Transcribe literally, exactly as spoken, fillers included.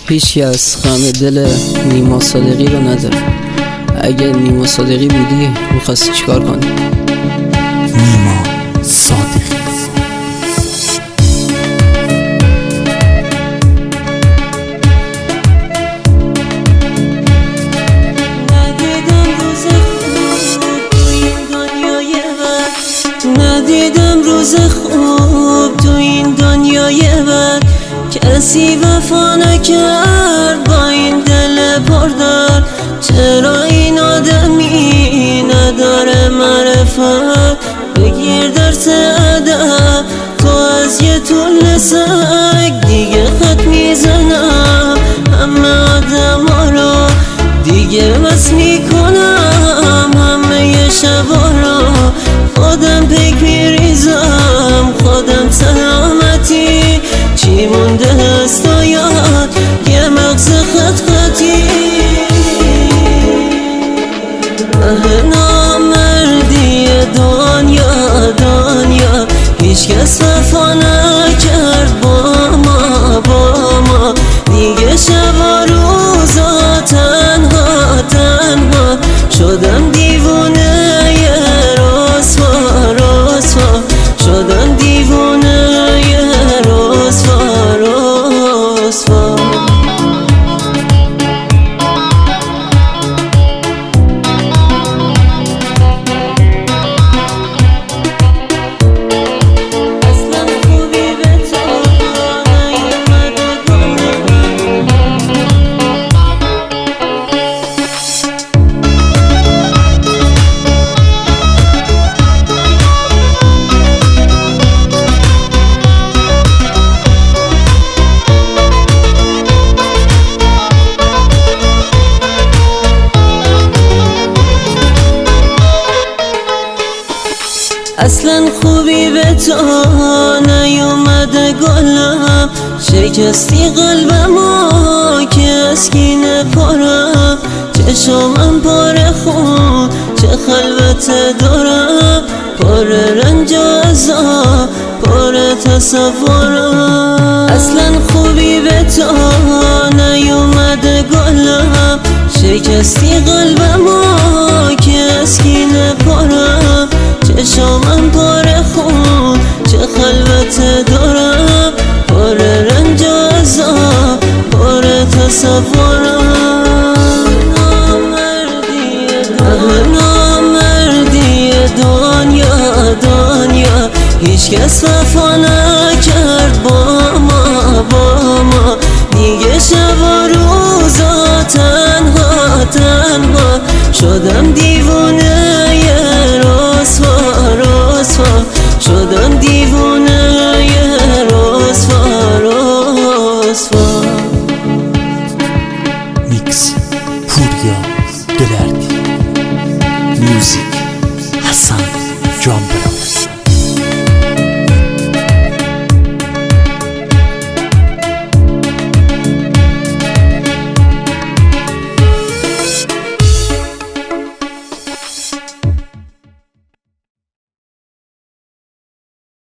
هیچ کس غم دل نیما صادقی رو نداره. اگه نیما صادقی بودی میخواستی چیکار کنی؟ نیما صادقی. ندیدم روز خوب تو این دنیای بد، کسی وفا نکرد با این دل پردرد. چرا این آدمی نداره معرفت؟ بگیر درس ادب تو از یه طول سگ. دیگه خط میزنم همه آدم ها رو، دیگه بس میکنم همه ی شبا رو. خودم پیک میریزم خودم سلامتی، چی مونده هست و یاد یه مغز خط خطی. اه نامردی دنیا دنیا، هیچ کس وفا نکرد با ما با ما. دیگه شب و روزا تنها تنها شدم دیوونه شدم دیوونه یه رسوا رسوا. اصلا خوبی به تو نیومده اصلا خوبی به تو نیومده گلم. شکستی قلبمو که از کینه پرم، چشمم پر خون چه خلوت دارم، پر رنج و عذاب پر تصورم. اصلا خوبی به تو نیومده گلم. شکستی قلبمو که از کینه پرم، چشمم پر خون چه خلوت دارم، پر رنج و عذاب پر تصورم. نامردی دنیا دنیا، هیچ کس وفا نکرد با ما با ما. دیگه شب و روزا تنها تنها شدم دیوونه یه رسوا رسوا شدم دیوونه.